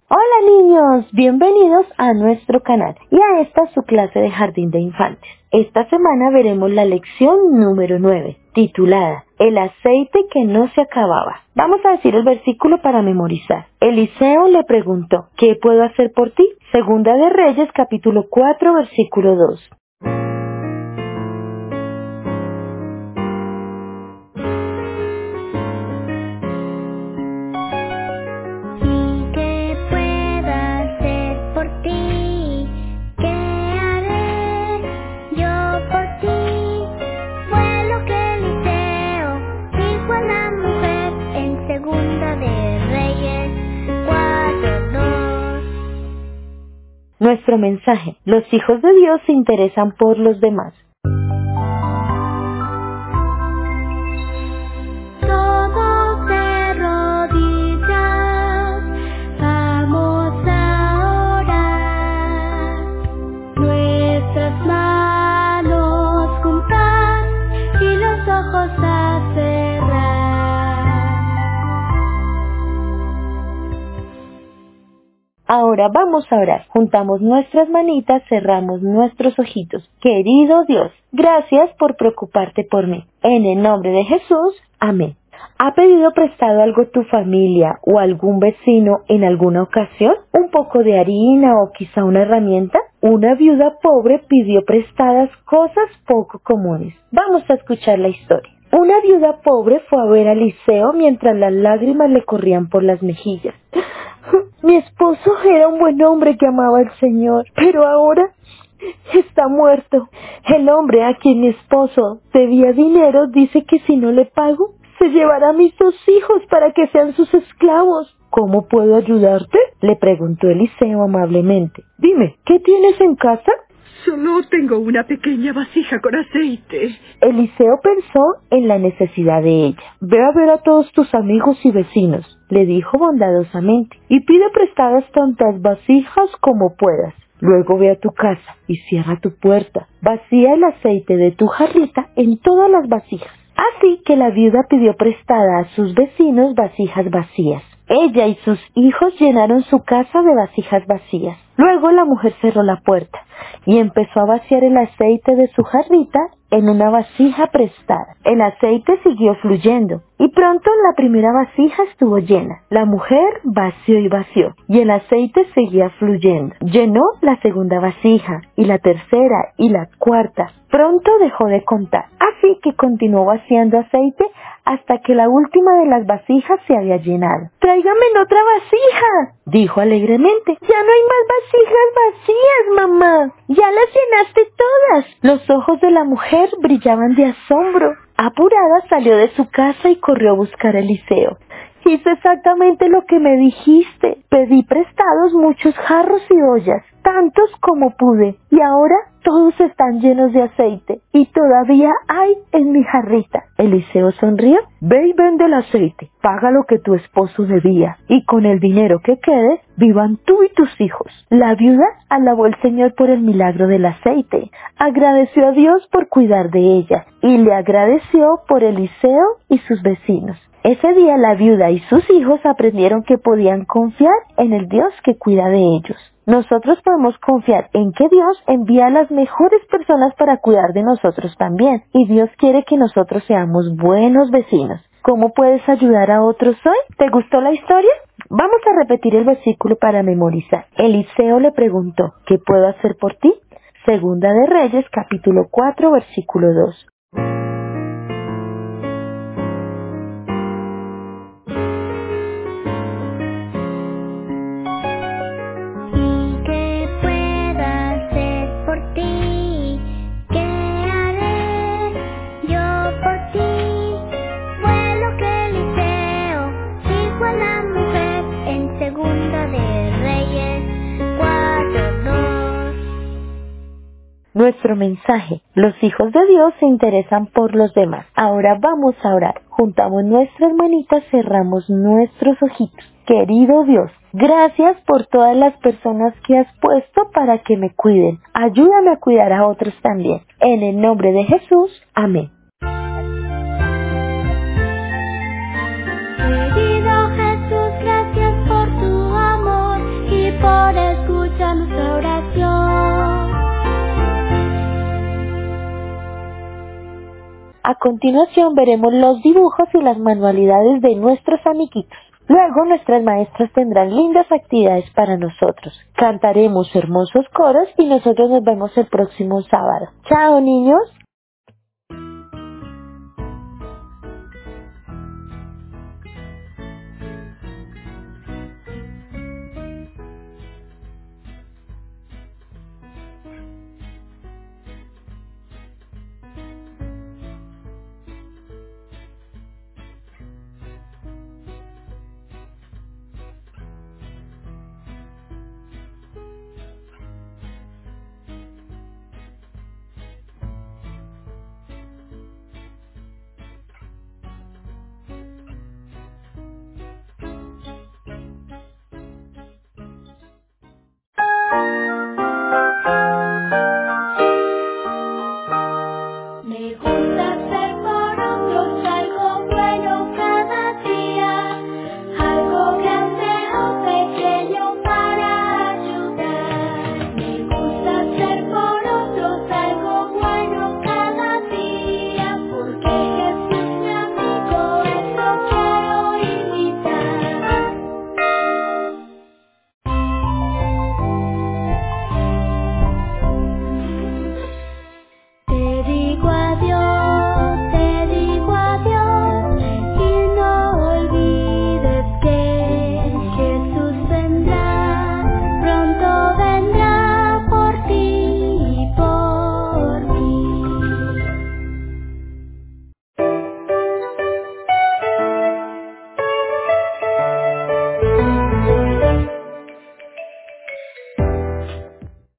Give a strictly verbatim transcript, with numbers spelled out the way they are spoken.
Hola niños, bienvenidos a nuestro canal y a esta su clase de Jardín de Infantes. Esta semana veremos la lección número nueve, titulada El aceite que no se acababa. Vamos a decir el versículo para memorizar. Eliseo le preguntó, ¿qué puedo hacer por ti? Segunda de Reyes, capítulo cuatro, versículo dos. Nuestro mensaje: los hijos de Dios se interesan por los demás. Todos de rodillas, vamos a orar, nuestras manos juntas y los ojos a cerrar. Ahora vamos a orar. Juntamos nuestras manitas, cerramos nuestros ojitos. Querido Dios, gracias por preocuparte por mí. En el nombre de Jesús, amén. ¿Ha pedido prestado algo tu familia o algún vecino en alguna ocasión? ¿Un poco de harina o quizá una herramienta? Una viuda pobre pidió prestadas cosas poco comunes. Vamos a escuchar la historia. Una viuda pobre fue a ver a Eliseo mientras las lágrimas le corrían por las mejillas. Mi esposo era un buen hombre que amaba al Señor, pero ahora está muerto. El hombre a quien mi esposo debía dinero dice que si no le pago, se llevará a mis dos hijos para que sean sus esclavos. ¿Cómo puedo ayudarte?, le preguntó Eliseo amablemente. Dime, ¿qué tienes en casa? Solo tengo una pequeña vasija con aceite. Eliseo pensó en la necesidad de ella. Ve a ver a todos tus amigos y vecinos, le dijo bondadosamente, y pide prestadas tantas vasijas como puedas. Luego ve a tu casa y cierra tu puerta. Vacía el aceite de tu jarrita en todas las vasijas. Así que la viuda pidió prestada a sus vecinos vasijas vacías. Ella y sus hijos llenaron su casa de vasijas vacías. Luego la mujer cerró la puerta y empezó a vaciar el aceite de su jarrita en una vasija prestada. El aceite siguió fluyendo y pronto la primera vasija estuvo llena. La mujer vació y vació y el aceite seguía fluyendo. Llenó la segunda vasija y la tercera y la cuarta. Pronto dejó de contar, así que continuó vaciando aceite hasta que la última de las vasijas se había llenado. ¡Tráigame otra vasija!, dijo alegremente. ¡Ya no hay más vasijas vacías, mamá! ¡Ya las llenaste todas! Los ojos de la mujer brillaban de asombro. Apurada salió de su casa y corrió a buscar a Eliseo. Hice exactamente lo que me dijiste. Pedí prestados muchos jarros y ollas, tantos como pude, y ahora todos están llenos de aceite, y todavía hay en mi jarrita. Eliseo sonrió. Ve y vende el aceite, paga lo que tu esposo debía, y con el dinero que quede, vivan tú y tus hijos. La viuda alabó al Señor por el milagro del aceite, agradeció a Dios por cuidar de ella, y le agradeció por Eliseo y sus vecinos. Ese día la viuda y sus hijos aprendieron que podían confiar en el Dios que cuida de ellos. Nosotros podemos confiar en que Dios envía a las mejores personas para cuidar de nosotros también. Y Dios quiere que nosotros seamos buenos vecinos. ¿Cómo puedes ayudar a otros hoy? ¿Te gustó la historia? Vamos a repetir el versículo para memorizar. Eliseo le preguntó, ¿qué puedo hacer por ti? Segunda de Reyes, capítulo cuatro, versículo dos. Nuestro mensaje: los hijos de Dios se interesan por los demás. Ahora vamos a orar. Juntamos nuestras manitas, cerramos nuestros ojitos. Querido Dios, gracias por todas las personas que has puesto para que me cuiden. Ayúdame a cuidar a otros también. En el nombre de Jesús, amén. Querido Jesús, gracias por tu amor. por escuchar nuestra oración. A continuación veremos los dibujos y las manualidades de nuestros amiguitos. Luego nuestras maestras tendrán lindas actividades para nosotros. Cantaremos hermosos coros y nosotros nos vemos el próximo sábado. ¡Chao, niños!